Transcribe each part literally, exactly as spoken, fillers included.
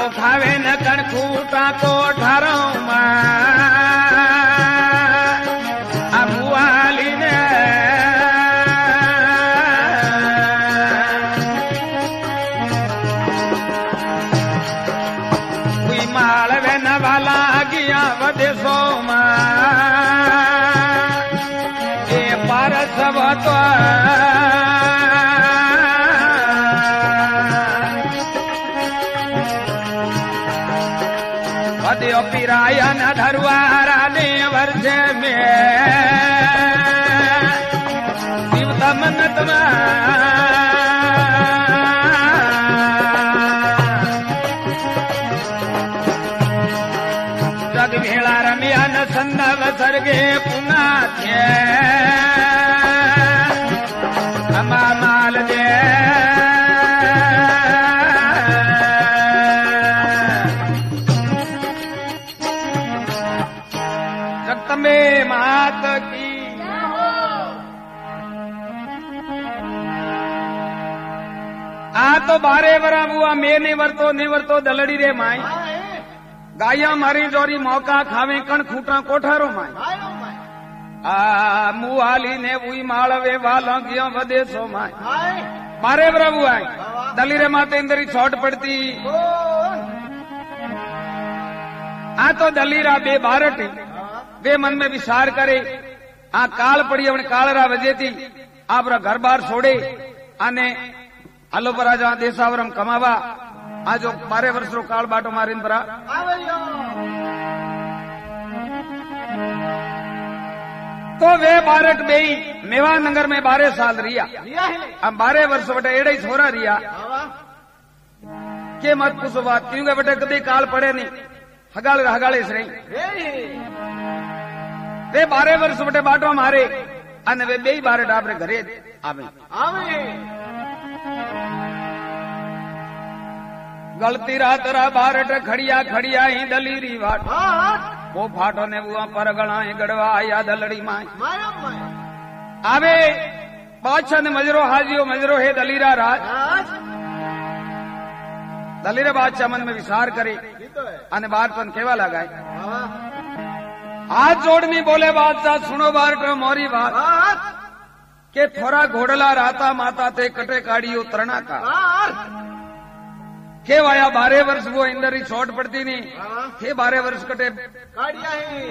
खावे न कण खूटा कोठारो मुआली ने कोई माल वे न वाला गया वदेशो ए पारस तो वद्यो पिराया न धरवारा ने वर्ष में जीवता मन्नत जग भेड़ा रमिया न संदव सर्गे पुना थे अमा माल दे में मात की आ तो बारे वरा बुआ मैं ने वर्तो ने वर्तो दलड़ी रे माई गाया मारी जोरी मौका खावे कण खूटा कोठारो माई आ मुआली ने उई माळवे वाला गया वदेसो माई बारे वरा बुआ दली रे माते इंदरी छोट पड़ती आ तो दलीरा बे बारट वे मन में विचार करे आ काल पड़ी अपने कालरा वजे थी आप घर बार छोड़े आने हलो पर आज देशावरम कमावा आज बारह वर्ष रो काल बाटो मारीन परा तो वे बारट बेई मेवा नगर में बारह साल रिया अब बारह वर्ष बटे एड़े ही छोरा रिया के मत पूछो बात क्योंकि बटे कभी काल पड़े नहीं हगाल हगाले से नहीं वे बारह वर्ष बटे बाटो मारे अने वे बे बारे डाबरे घरे आवे आवे गलती रात रा बारट खड़िया खड़िया ही दलीरी वाट वो फाटो ने बुआ पर गणा ही गड़वा आया दलड़ी माई आवे बादशाह ने मजरो हाजियो मजरो है दलीरा राज दलीरा बादशाह मन में विचार करे अने बात पन केवा लगाए हाथ जोड़नी बोले बादशाह सुनो बारट मोरी बात के थोड़ा घोड़ला राता माता ते कटे काड़ियो तरणा का के वाया बारह वर्ष वो इंदर ही छोट पड़ती नहीं के बारह वर्ष कटे काड़िया ही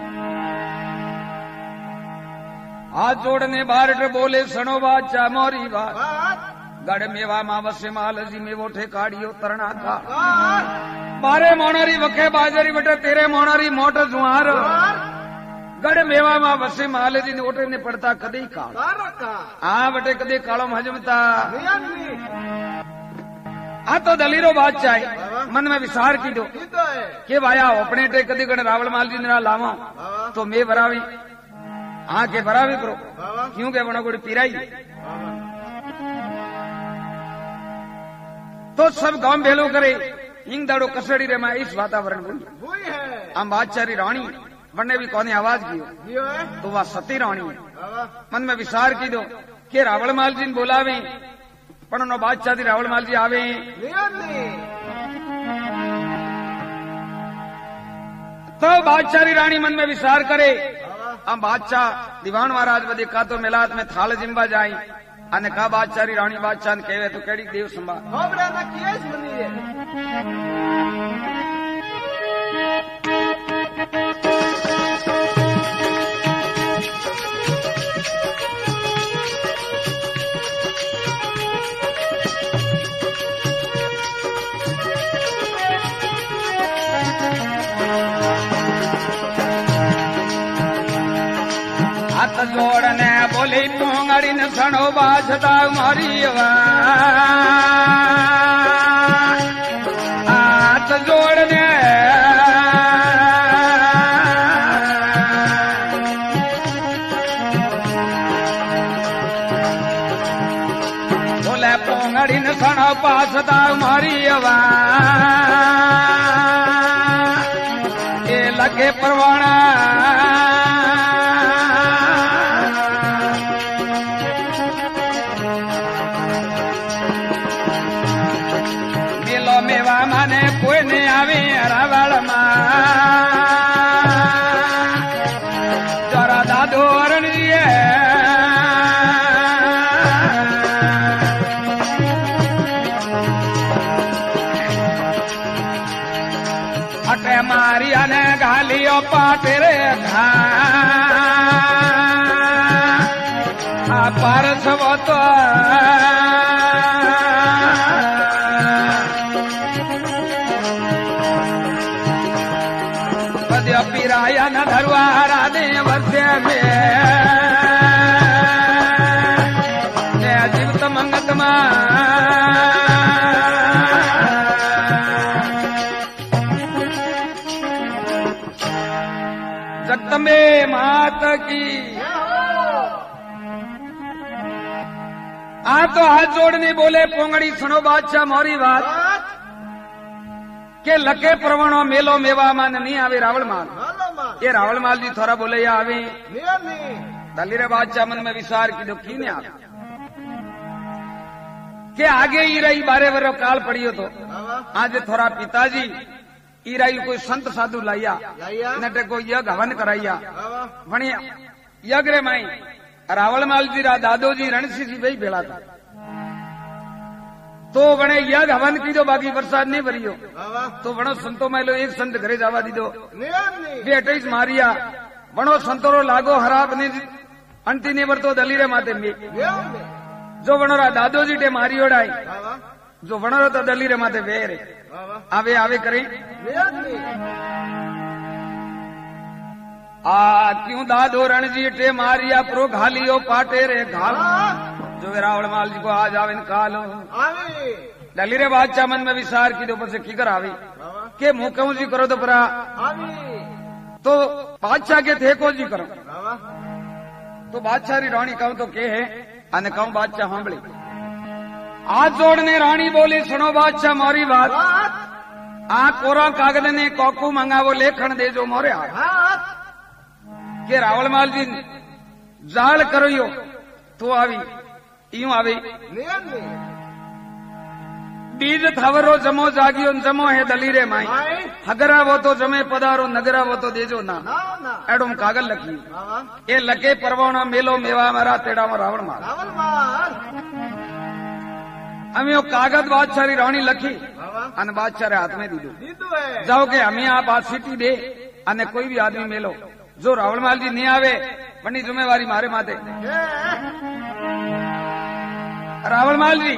हाथ जोड़ने बारट बोले सुनो बादशाह मोरी बात गढ़ मेवा मावस्य माल जी में वो ठे काड़ियो तरणा का बारे मोनारी वखे बाजरी बटे तेरे मोनारी मोट जुआर गढ़ मेवा मा वसे माल जी ने ओटे ने पड़ता कदी काल हाँ बटे कदी कालो हजमता आ तो दलीरो बादशाह मन में विचार की दो के भाया अपने टे कदी गण रावल माल जी ने लावा तो मैं बरावी हाँ के बरावी करो क्यों के बना गुड़ पिराई तो सब गांव भेलो करे इंग दाड़ो कसड़ी रे मैं इस वातावरण बोली हम बादशाह रानी बनने भी कौन आवाज की तो वह सती रानी मन में विचार की दो के रावल माल जी बोलावे पण नो बादशाह रावल माल जी आवे तो बादशाह रानी मन में विचार करे हम बादशाह दीवान महाराज बदे का तो मिलात में थाल जिम्बा जाई अने का बादशाह रानी बादशाह ने कहे तो केड़ी देव संभा हाथ जोड़ने बोली पोंगड़ी न सणो बाजता मारी हाथ जोड़ने बोले पोंगड़ी न सणो बाजता मारी ये लगे परवाना मेवा माने कोई ने यो पाटे रे घा पारस वो तो पद्य पिराया न धरवारा दे वर्षे में जीवित मंगत जगत में मात की आ तो हाथ जोड़ने बोले पोंगड़ी सुनो बादशाह मोरी बात के लके प्रवणो मेलो मेवा मान नहीं आवे रावण माल ये रावण माल जी थोड़ा बोले या आवे दलीरे बादशाह मन में विचार की जो की ने आ के आगे ही रही बारे वरो काल पड़ियो तो आज थोड़ा पिताजी ईराई कोई संत साधु लाइया नटे को यज्ञ हवन कराइया वणिया यज्ञ रे माई रावण माल जी रा दादो जी रणसी जी वही भेड़ा था तो वणे यज्ञ हवन की जो बाकी प्रसाद नहीं भरियो तो वणो संतो में लो एक संत घरे जावा दीदो वे अट्ठाईस मारिया वणो संतोरो लागो हराब ने अंति ने वर्तो दलीरे माते में जो वणोरा दादो जी टे मारियोड़ाई जो वणोरो तो दलीरे माते वेरे आवे आवे करे आ क्यों दादो रणजी टे मारिया प्रो घालियो पाटे रे घाल जो रावण माल जी को आज आवे काल दलीरे बादशाह मन में विचार की दो से की कर आवी के मुंह कहूं जी करो तो परा तो बादशाह के थे को जी करो तो बादशाह री रानी कहूं तो के है अने कहूं बादशाह सांभળી हाथ जोड़ने रानी बोली सुनो बादशाह मोरी बात आ कोरा कागज ने कोकू मंगावो लेखन दे जो मोरे के रावण माल जी जाल करो तो आवी यूं आवी बीज थवरो जमो जागियो जमो है दलीरे माई हगरा वो तो जमे पधारो नगरा वो तो देजो ना एडो कागज लखी ए लके परवाना मेलो मेवा मारा तेड़ा में रावण मार हमें कागज बादशाह री रानी लखी अन बादशाह रे हाथ में दीदो जाओ के हमें आप बात सीटी दे अने कोई भी आदमी मेलो जो रावण माल जी नहीं आवे वनी जिम्मेवारी मारे माते रावण माल जी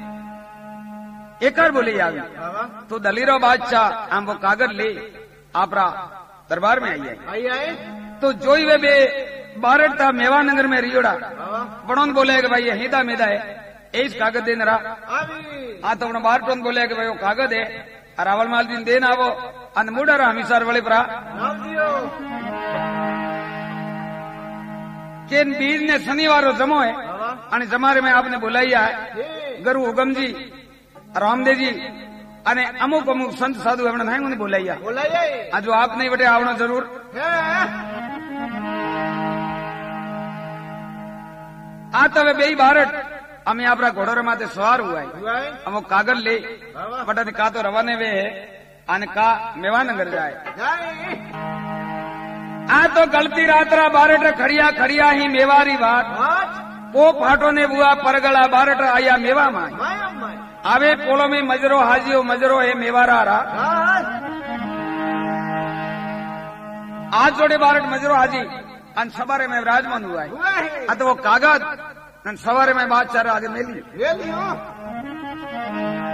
एक बोले आवी तो दलीरो बादशाह आम वो कागज ले आपरा दरबार में आई है तो जो ही वे बे बारट था मेवानगर में रियोड़ा बड़ों बोले कि भाई ये हिदा मेदा है इस कागज देन रहा हाँ तो बारटों बोले कि भाई वो कागज है रावण माल जी देना वो अनमुड़ा रहा हमीसार वाले परा के बीज ने शनिवार जमो है અને जमारे में आपने बुलाया है गुरु उगम जी रामदेव जी अने अमुक अमुक संत साधु हमने नहीं उन्हें बुलाया बुलाया जो आप नहीं बटे आवना जरूर आता वे बेई भारत हमें आपरा घोड़ो माते सवार हुआ है हम कागज ले बटा का तो रवाने वे है अने का मेवानगर जाए आ तो गलती रात्रा बारट खड़िया खड़िया ही मेवारी बात ओ फाटो ने बुआ परगला बारट आया मेवा माई आवे पोलो में मजरो हाजियो मजरो है मेवारा रा आज जोड़े बारट मजरो हाजी अन सवारे में विराजमान हुआ है तो वो कागज सवारे में बादशाह आगे मेली